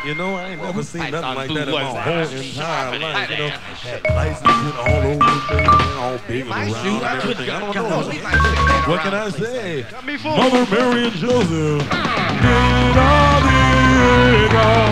You know, I ain't never seen nothing like that in my whole entire life. You know, had license all over the place, all big and around and everything. I don't know. What can I say? Mother Mary and Joseph did all the